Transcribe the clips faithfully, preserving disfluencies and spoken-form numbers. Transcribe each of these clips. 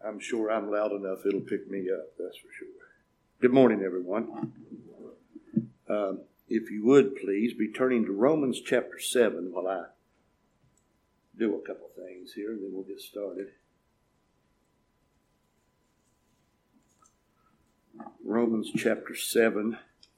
I'm sure I'm loud enough, it'll pick me up, that's for sure. Good morning, everyone. Um, if you would, please, be turning to Romans chapter seven while I do a couple things here, and then we'll get started. Romans chapter seven,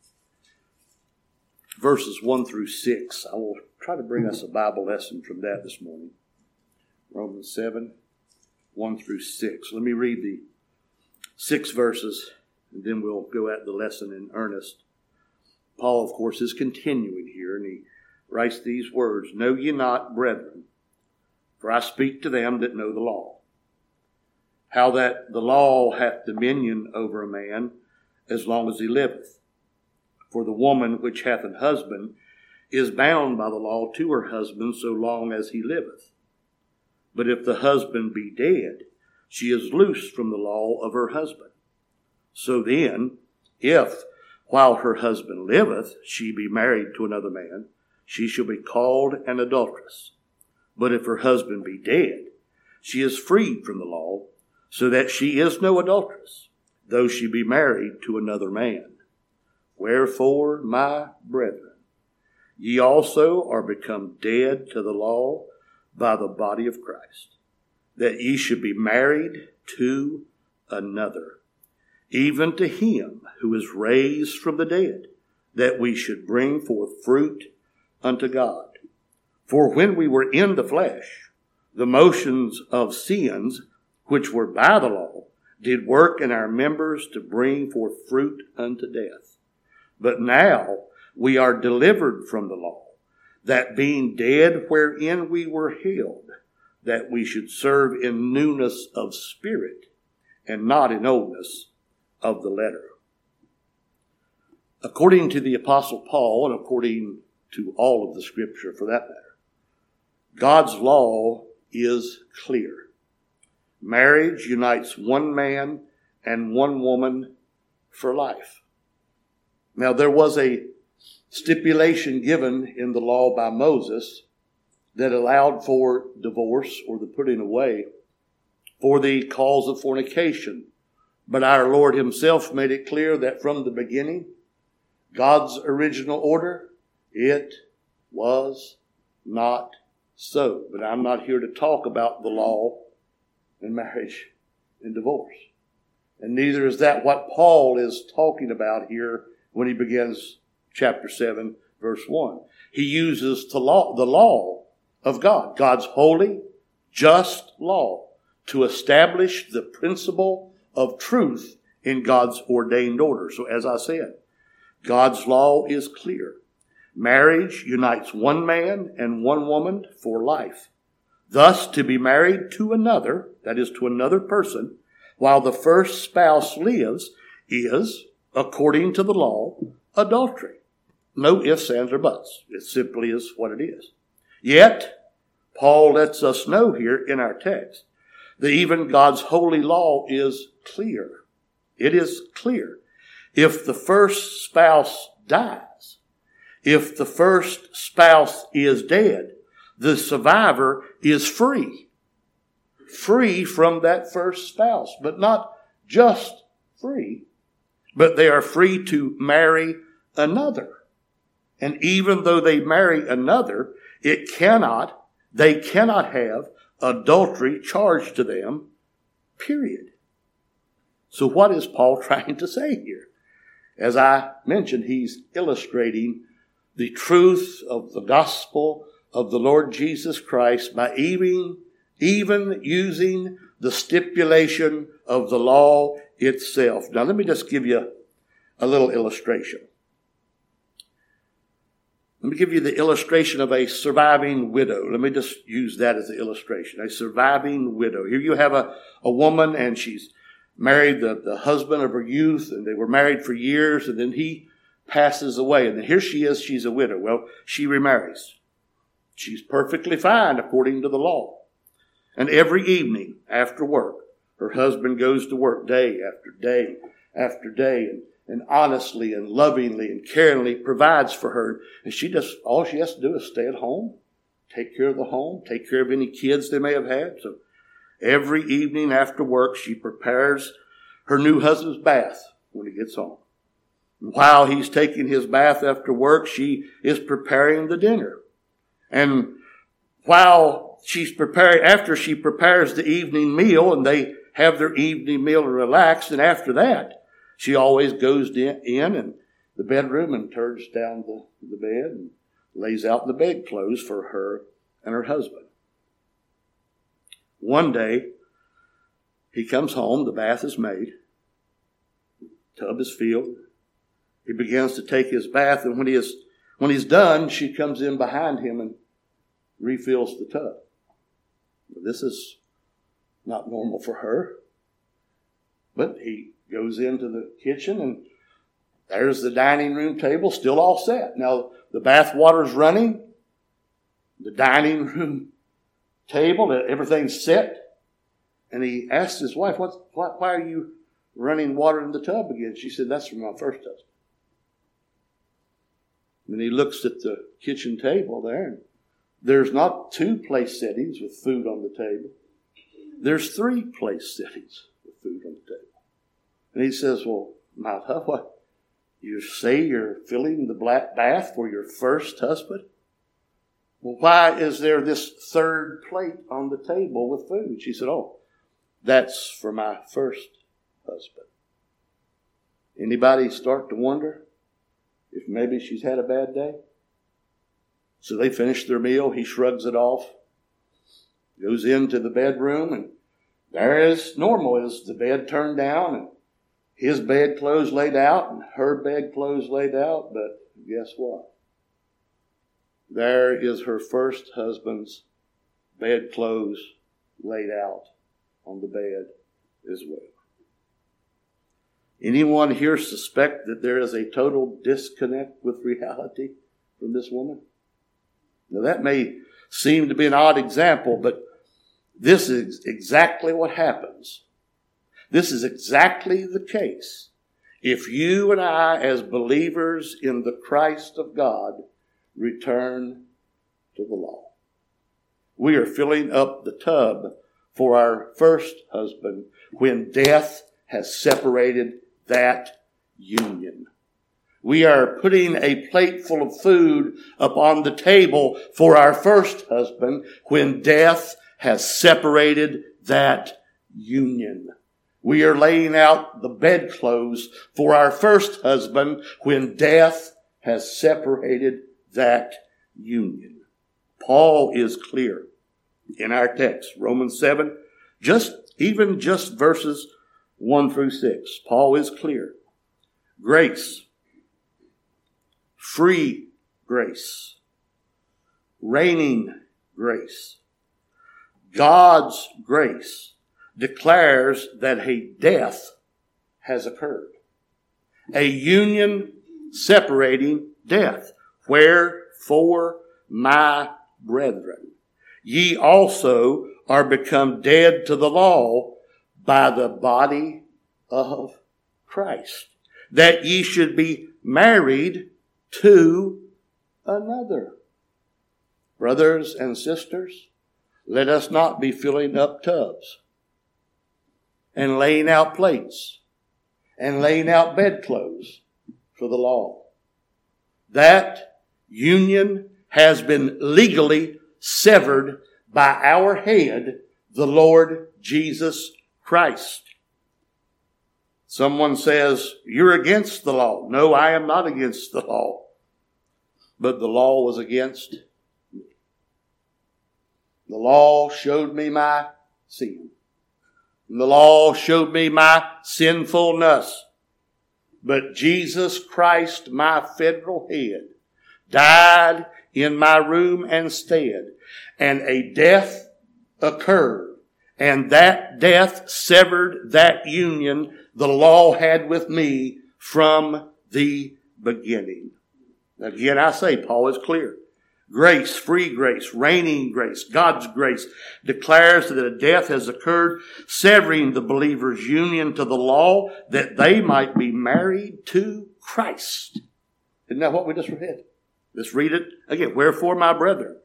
verses one through six. I will try to bring us a Bible lesson from that this morning. Romans seven, one through six. Let me read the six verses, and then we'll go at the lesson in earnest. Paul, of course, is continuing here, and he writes these words, "Know ye not, brethren, for I speak to them that know the law, how that the law hath dominion over a man as long as he liveth. For the woman which hath an husband is bound by the law to her husband so long as he liveth. But if the husband be dead, she is loosed from the law of her husband. So then, if, while her husband liveth, she be married to another man, she shall be called an adulteress. But if her husband be dead, she is freed from the law, so that she is no adulteress, though she be married to another man. Wherefore, my brethren, ye also are become dead to the law by the body of Christ, that ye should be married to another, even to him who is raised from the dead, that we should bring forth fruit unto God. For when we were in the flesh, the motions of sins, which were by the law, did work in our members to bring forth fruit unto death. But now we are delivered from the law, that being dead wherein we were held, that we should serve in newness of spirit, and not in oldness of the letter." According to the Apostle Paul, and according to all of the Scripture for that matter, God's law is clear. Marriage unites one man and one woman for life. Now, there was a stipulation given in the law by Moses that allowed for divorce or the putting away for the cause of fornication. But our Lord himself made it clear that from the beginning, God's original order, it was not so. But I'm not here to talk about the law and marriage and divorce. And neither is that what Paul is talking about here when he begins chapter seven, verse one. He uses the law, the law of God, God's holy, just law, to establish the principle of truth in God's ordained order. So as I said, God's law is clear. Marriage unites one man and one woman for life. Thus, to be married to another, that is to another person, while the first spouse lives, is, according to the law, adultery. No ifs, ands, or buts. It simply is what it is. Yet, Paul lets us know here in our text that even God's holy law is clear. It is clear. If the first spouse dies, if the first spouse is dead, the survivor is free. Free from that first spouse, but not just free, but they are free to marry another. And even though they marry another, it cannot, they cannot have adultery charged to them, period. So what is Paul trying to say here? As I mentioned, he's illustrating the truth of the gospel of the Lord Jesus Christ by even, even using the stipulation of the law itself. Now let me just give you a little illustration. Let me give you the illustration of a surviving widow. Let me just use that as the illustration. A surviving widow. Here you have a, a woman, and she's married the, the husband of her youth, and they were married for years, and then he passes away. And then here she is, she's a widow. Well, she remarries. She's perfectly fine according to the law. And every evening after work, her husband goes to work day after day after day, and and honestly and lovingly and caringly provides for her. And she just, all she has to do is stay at home, take care of the home, take care of any kids they may have had. So Every evening after work, she prepares her new husband's bath when he gets home. While he's taking his bath after work, she is preparing the dinner. And while she's preparing, after she prepares the evening meal and they have their evening meal and relax, and after that, she always goes in, in and the bedroom and turns down the, the bed and lays out the bedclothes for her and her husband. One day, he comes home, the bath is made, the tub is filled. He begins to take his bath, and when he is when he's done, she comes in behind him and refills the tub. This is not normal for her. But he goes into the kitchen, and there's the dining room table still all set. Now, the bath water's running, the dining room table, everything's set. And he asked his wife, What's, why, why are you running water in the tub again? She said, that's from my first husband. And he looks at the kitchen table there, and there's not two place settings with food on the table. There's three place settings with food on the table. And he says, well, my love, what? You say you're filling the black bath for your first husband? Well, why is there this third plate on the table with food? She said, oh, that's for my first husband. Anybody start to wonder if maybe she's had a bad day? So they finish their meal. He shrugs it off, goes into the bedroom, and there is normal is the bed turned down and his bedclothes laid out and her bedclothes laid out. But guess what? There is her first husband's bedclothes laid out on the bed as well. Anyone here suspect that there is a total disconnect with reality from this woman? Now that may seem to be an odd example, but this is exactly what happens. This is exactly the case if you and I, as believers in the Christ of God, return to the law. We are filling up the tub for our first husband when death has separated that union. We are putting a plate full of food upon the table for our first husband when death has separated that union. We are laying out the bedclothes for our first husband when death has separated that union. Paul is clear in our text, Romans seven, just even just verses one through six. Paul is clear. Grace, free grace, reigning grace, God's grace declares that a death has occurred. A union separating death. Wherefore, my brethren, ye also are become dead to the law by the body of Christ, that ye should be married to another. Brothers and sisters, let us not be filling up tubs and laying out plates and laying out bedclothes for the law. That union has been legally severed by our head, the Lord Jesus Christ. Someone says, you're against the law. No, I am not against the law. But the law was against me. The law showed me my sin. And the law showed me my sinfulness. But Jesus Christ, my federal head, died in my room and stead. And a death occurred. And that death severed that union the law had with me from the beginning. Again, I say, Paul is clear. Grace, free grace, reigning grace, God's grace declares that a death has occurred, severing the believer's union to the law that they might be married to Christ. Isn't that what we just read? Let's read it again. Wherefore, my brethren,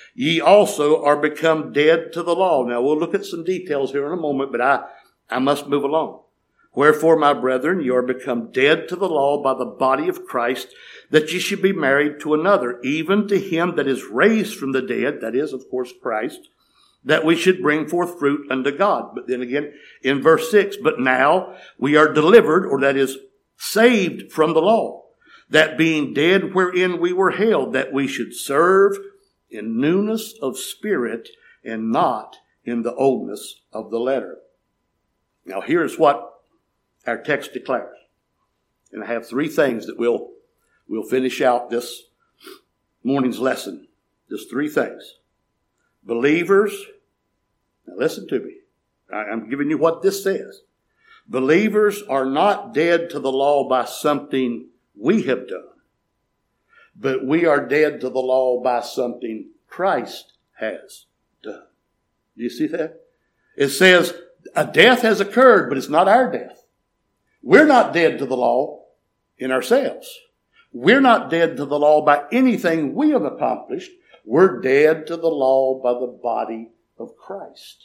ye also are become dead to the law. Now we'll look at some details here in a moment, but I, I must move along. Wherefore, my brethren, ye are become dead to the law by the body of Christ, that ye should be married to another, even to him that is raised from the dead, that is, of course, Christ, that we should bring forth fruit unto God. But then again, in verse six, but now we are delivered, or that is, saved from the law, that being dead wherein we were held, that we should serve in newness of spirit and not in the oldness of the letter. Now here's what our text declares. And I have three things that we'll, we'll finish out this morning's lesson. Just three things. Believers, now listen to me. I'm giving you what this says. Believers are not dead to the law by something we have done, but we are dead to the law by something Christ has done. Do you see that? It says a death has occurred, but it's not our death. We're not dead to the law in ourselves. We're not dead to the law by anything we have accomplished. We're dead to the law by the body of Christ.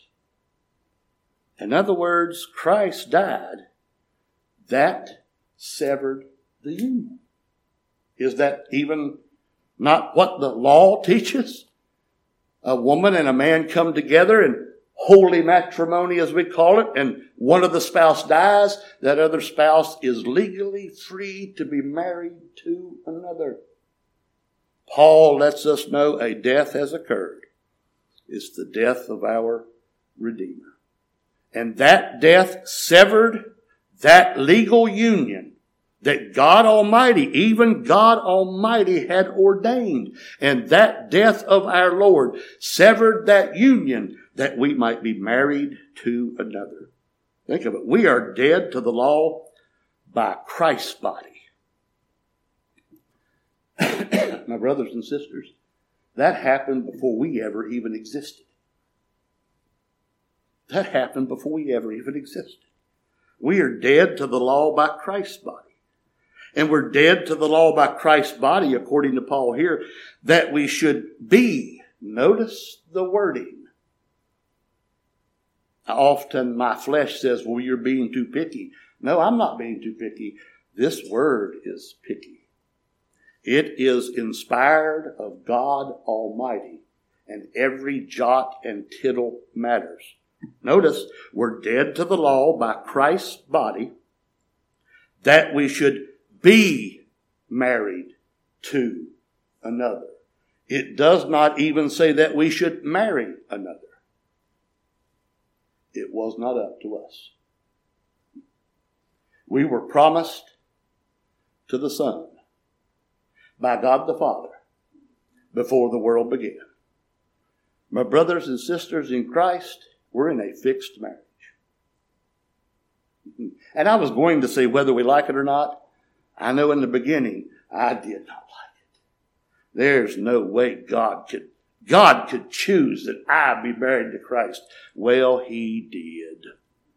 In other words, Christ died. That severed the union. Is that even not what the law teaches? A woman and a man come together in holy matrimony, as we call it, and one of the spouse dies, that other spouse is legally free to be married to another. Paul lets us know a death has occurred. It's the death of our Redeemer. And that death severed that legal union that God Almighty, even God Almighty had ordained. And that death of our Lord severed that union that we might be married to another. Think of it. We are dead to the law by Christ's body. My brothers and sisters, that happened before we ever even existed. That happened before we ever even existed. We are dead to the law by Christ's body. And we're dead to the law by Christ's body, according to Paul here, that we should be. Notice the wording. Often my flesh says, well, you're being too picky. No, I'm not being too picky. This word is picky. It is inspired of God Almighty, and every jot and tittle matters. Notice, we're dead to the law by Christ's body, that we should be married to another. It does not even say that we should marry another. It was not up to us. We were promised to the Son by God the Father before the world began. My brothers and sisters in Christ, we're in a fixed marriage. And I was going to say whether we like it or not. I know in the beginning, I did not like it. There's no way God could, God could choose that I be married to Christ. Well, He did.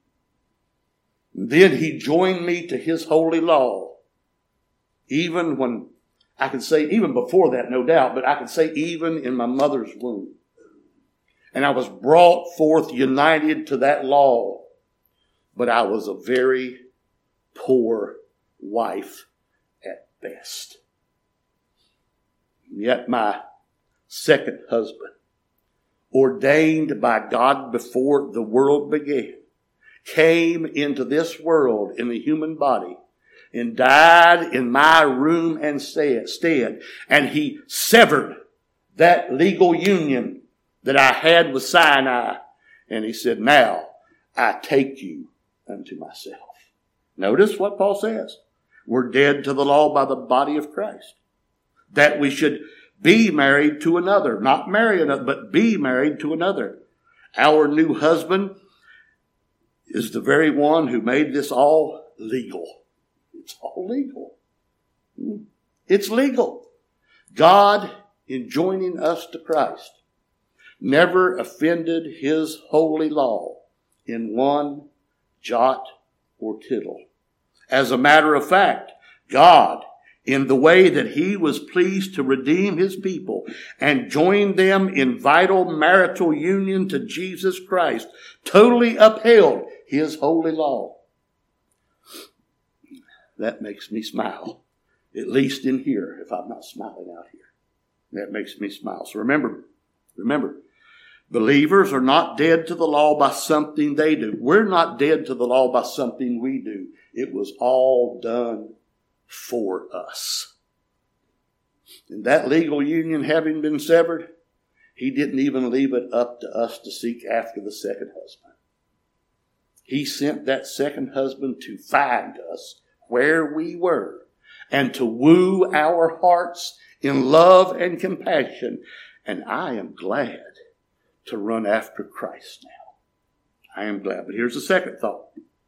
Then He joined me to His holy law. Even when, I could say, even before that, no doubt, but I could say even in my mother's womb. And I was brought forth united to that law. But I was a very poor wife at best. Yet my second husband, ordained by God before the world began, came into this world in the human body and died in my room and stead. And He severed that legal union that I had with Sinai. And He said, now I take you unto myself. Notice what Paul says. We're dead to the law by the body of Christ. That we should be married to another. Not marry another, but be married to another. Our new husband is the very one who made this all legal. It's all legal. It's legal. God, in joining us to Christ, never offended His holy law in one jot or tittle. As a matter of fact, God, in the way that he was pleased to redeem his people and join them in vital marital union to Jesus Christ, totally upheld his holy law. That makes me smile, at least in here, if I'm not smiling out here. That makes me smile. So remember, remember, believers are not dead to the law by something they do. We're not dead to the law by something we do. It was all done for us. And that legal union having been severed, he didn't even leave it up to us to seek after the second husband. He sent that second husband to find us where we were and to woo our hearts in love and compassion. And I am glad to run after Christ now. I am glad. But here's the second thought.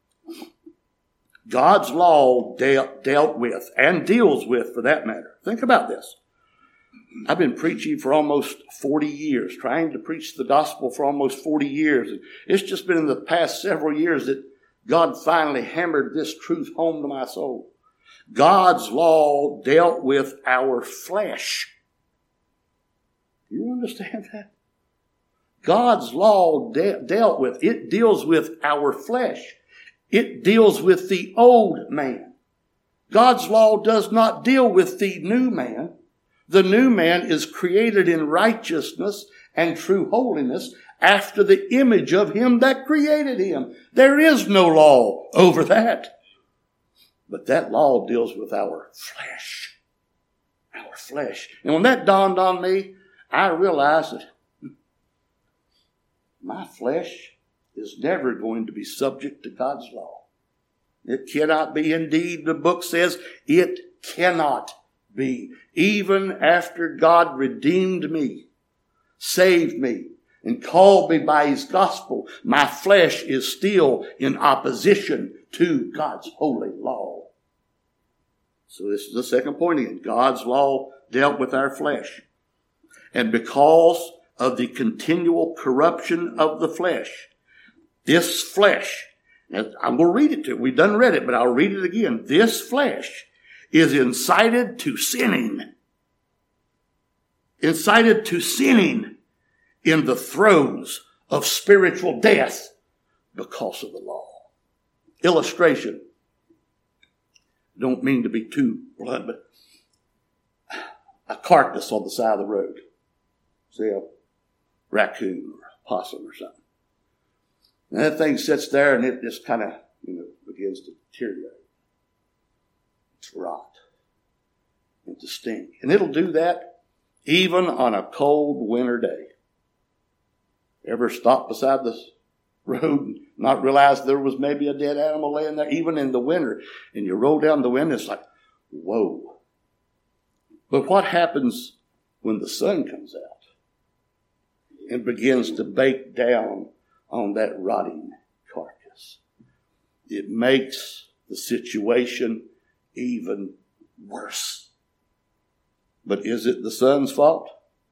God's law dealt, dealt with, and deals with, for that matter. Think about this. I've been preaching for almost forty years, trying to preach the gospel for almost forty years. And it's just been in the past several years that God finally hammered this truth home to my soul. God's law dealt with our flesh. Do you understand that? God's law de- dealt with, it deals with our flesh. It deals with the old man. God's law does not deal with the new man. The new man is created in righteousness and true holiness after the image of him that created him. There is no law over that. But that law deals with our flesh. Our flesh. And when that dawned on me, I realized that my flesh is never going to be subject to God's law. It cannot be. Indeed, the book says it cannot be. Even after God redeemed me, saved me, and called me by his gospel, my flesh is still in opposition to God's holy law. So this is the second point again. God's law dealt with our flesh. And because of the continual corruption of the flesh, this flesh, and I'm going to read it to you. We've done read it, but I'll read it again. This flesh is incited to sinning. Incited to sinning in the throes of spiritual death because of the law. Illustration. Don't mean to be too blunt, but a carcass on the side of the road. Say a raccoon or a possum or something. And that thing sits there and it just kind of, you know, begins to deteriorate. To rot. And to stink. And it'll do that even on a cold winter day. Ever stop beside the road and not realize there was maybe a dead animal laying there, even in the winter, and you roll down the window, it's like, whoa. But what happens when the sun comes out and begins to bake down on that rotting carcass? It makes the situation even worse. But is it the sun's fault?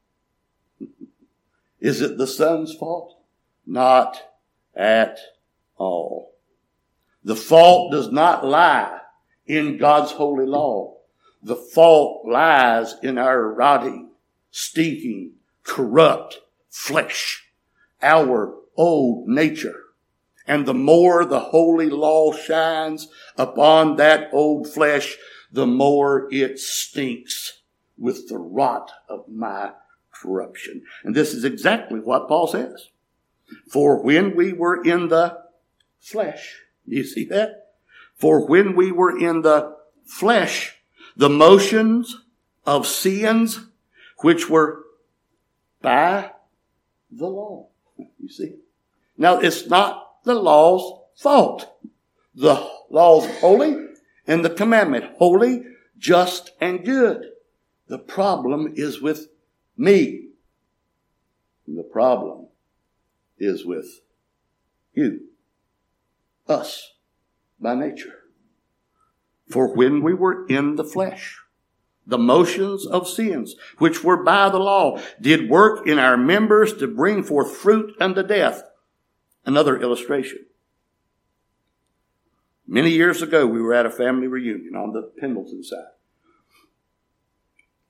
Is it the sun's fault? Not at all. The fault does not lie in God's holy law. The fault lies in our rotting, stinking, corrupt flesh, our old nature. And the more the holy law shines upon that old flesh, the more it stinks with the rot of my corruption. And this is exactly what Paul says. For when we were in the flesh, you see that? For when we were in the flesh, the motions of sins which were by the law. You see? Now, it's not the law's fault. The law's holy and the commandment holy, just, and good. The problem is with me. And the problem is with you. Us, by nature. For when we were in the flesh, the motions of sins, which were by the law, did work in our members to bring forth fruit unto death. Another illustration. Many years ago, we were at a family reunion on the Pendleton side.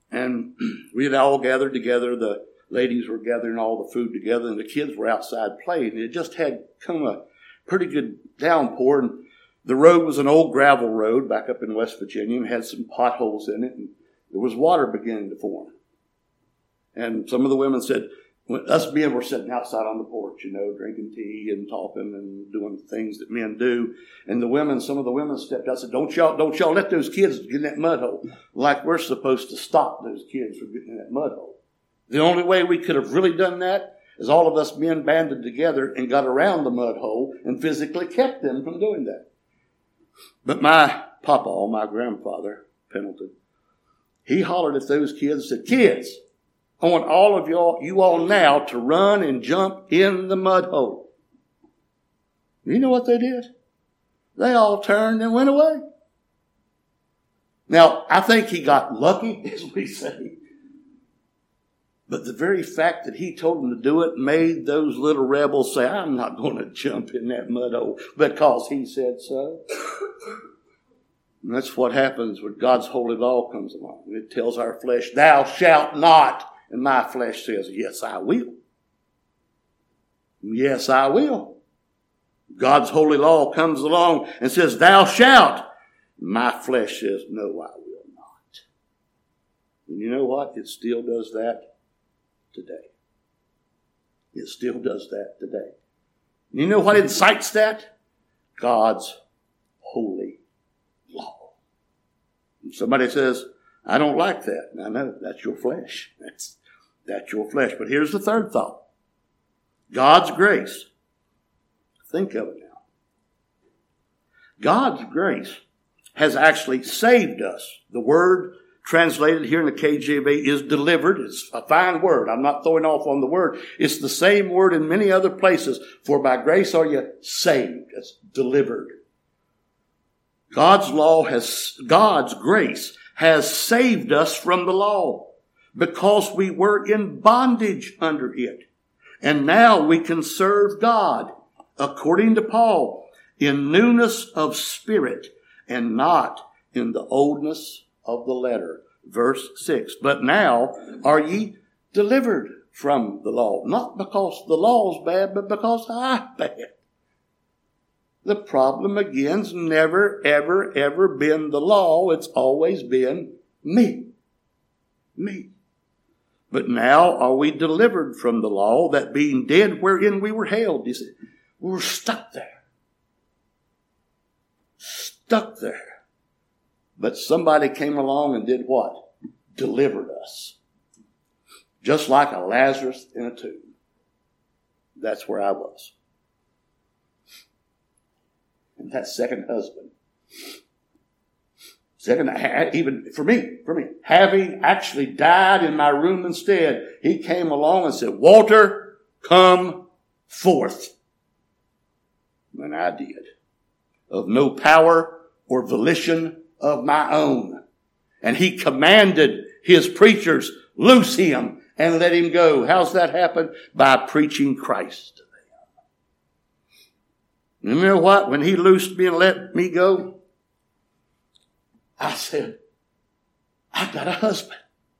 And we had all gathered together. The ladies were gathering all the food together, and the kids were outside playing. It just had come a pretty good downpour, and the road was an old gravel road back up in West Virginia and had some potholes in it, and there was water beginning to form. And some of the women said, when us men were sitting outside on the porch, you know, drinking tea and talking and doing things that men do. And the women, some of the women stepped out and said, don't y'all, don't y'all let those kids get in that mud hole. Like we're supposed to stop those kids from getting in that mud hole. The only way we could have really done that is all of us men banded together and got around the mud hole and physically kept them from doing that. But my papa, my grandfather, Pendleton, he hollered at those kids and said, kids, I want all of y'all, you all now to run and jump in the mud hole. You know what they did? They all turned and went away. Now, I think he got lucky, as we say. But the very fact that he told them to do it made those little rebels say, I'm not going to jump in that mud hole because he said so. And that's what happens when God's holy law comes along. It tells our flesh, thou shalt not. And my flesh says, yes, I will. Yes, I will. God's holy law comes along and says, thou shalt. My flesh says, no, I will not. And you know what? It still does that today. It still does that today. And you know what incites that? God's holy law. And somebody says, I don't like that. I know, that's your flesh. That's, that's your flesh. But here's the third thought. God's grace. Think of it now. God's grace has actually saved us. The word translated here in the K J V is delivered. It's a fine word. I'm not throwing off on the word. It's the same word in many other places. For by grace are you saved. It's delivered. God's law has, God's grace has saved us from the law because we were in bondage under it. And now we can serve God, according to Paul, in newness of spirit and not in the oldness of the letter. Verse six. But now are ye delivered from the law, not because the law's bad, but because I'm bad. The problem again's never, ever, ever been the law. It's always been me. Me. But now are we delivered from the law, that being dead wherein we were held. You see, we were stuck there. Stuck there. But somebody came along and did what? Delivered us. Just like a Lazarus in a tomb. That's where I was. And that second husband. Second, even for me, for me, having actually died in my room instead, he came along and said, Walter, come forth. And I did. Of no power or volition of my own. And he commanded his preachers, loose him and let him go. How's that happen? By preaching Christ to them. You know what? When he loosed me and let me go, I said, I got a husband.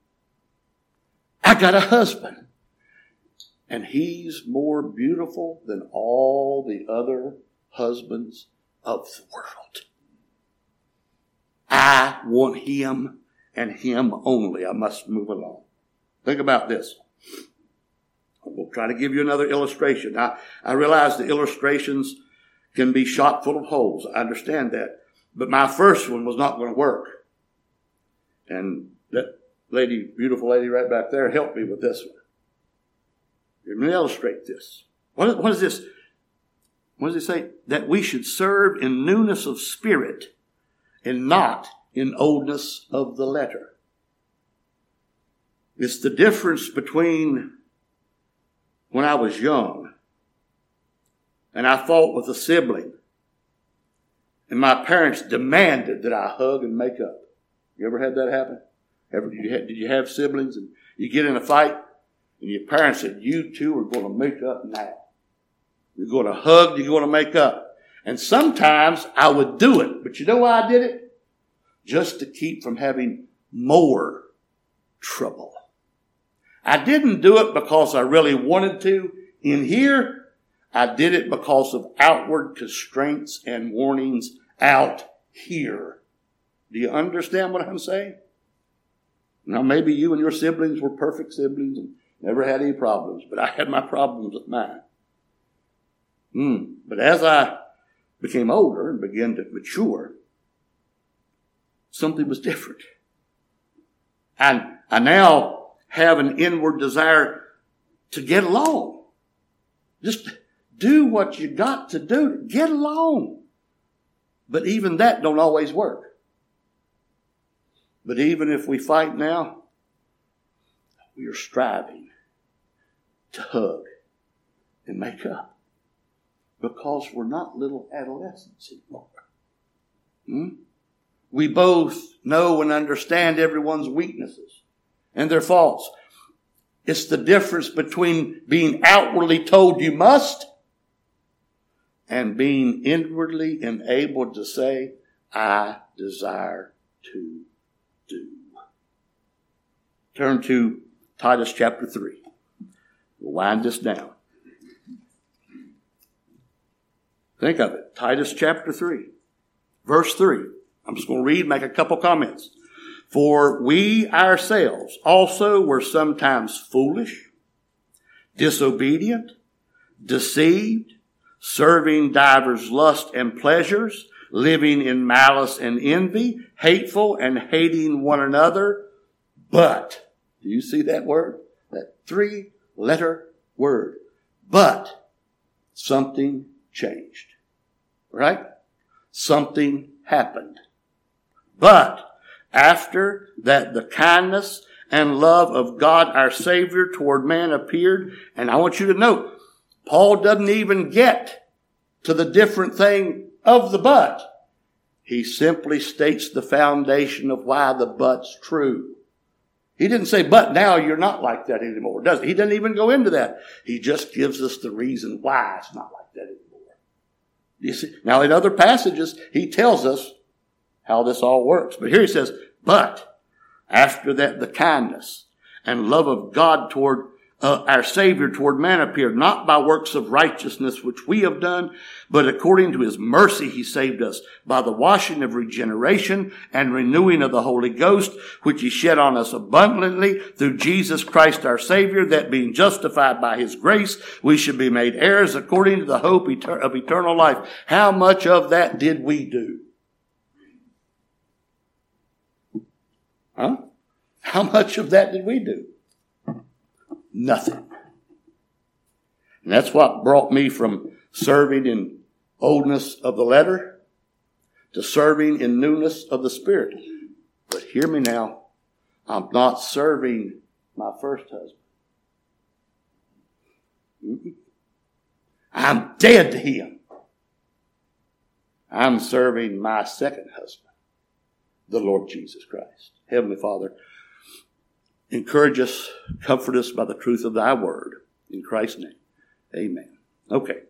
I got a husband. And he's more beautiful than all the other husbands of the world. I want him and him only. I must move along. Think about this. We'll try to give you another illustration. I, I realize the illustrations can be shot full of holes. I understand that. But my first one was not going to work. And that lady, beautiful lady right back there, helped me with this one. Let me illustrate this. What is, what is this? What does it say? That we should serve in newness of spirit and not in oldness of the letter. It's the difference between when I was young and I fought with a sibling and my parents demanded that I hug and make up. You ever had that happen? Ever, did, you have, did you have siblings and you get in a fight and your parents said, you two are going to make up now. You're going to hug, you're going to make up. And sometimes I would do it. But you know why I did it? Just to keep from having more trouble. I didn't do it because I really wanted to. In here, I did it because of outward constraints and warnings out here. Do you understand what I'm saying? Now, maybe you and your siblings were perfect siblings and never had any problems, but I had my problems with mine. Mm. But as I became older and began to mature, something was different. And I now have an inward desire to get along. Just do what you got to do to get along. But even that don't always work. But even if we fight now, we are striving to hug and make up. Because we're not little adolescents anymore. Hmm? We both know and understand everyone's weaknesses and their faults. It's the difference between being outwardly told you must and being inwardly enabled to say, I desire to do. Turn to Titus chapter three. We'll wind this down. Think of it. Titus chapter three, verse three. I'm just going to read, make a couple comments. For we ourselves also were sometimes foolish, disobedient, deceived, serving divers lusts and pleasures, living in malice and envy, hateful and hating one another. But, do you see that word? That three-letter word. But, something changed. Right? Something happened. But, after that the kindness and love of God our Savior toward man appeared, and I want you to note, Paul doesn't even get to the different thing of the but. He simply states the foundation of why the but's true. He didn't say, but now you're not like that anymore, does he? He doesn't even go into that. He just gives us the reason why it's not like that anymore. You see? Now in other passages, he tells us how this all works. But here he says, but after that the kindness and love of God toward uh, our Savior toward man appeared, not by works of righteousness which we have done, but according to his mercy he saved us by the washing of regeneration and renewing of the Holy Ghost, which he shed on us abundantly through Jesus Christ our Savior, that being justified by his grace, we should be made heirs according to the hope of eternal life. How much of that did we do? Huh? How much of that did we do? Nothing. And that's what brought me from serving in oldness of the letter to serving in newness of the Spirit. But hear me now. I'm not serving my first husband. Mm-mm. I'm dead to him. I'm serving my second husband, the Lord Jesus Christ. Heavenly Father, encourage us, comfort us by the truth of thy word. In Christ's name, amen. Okay.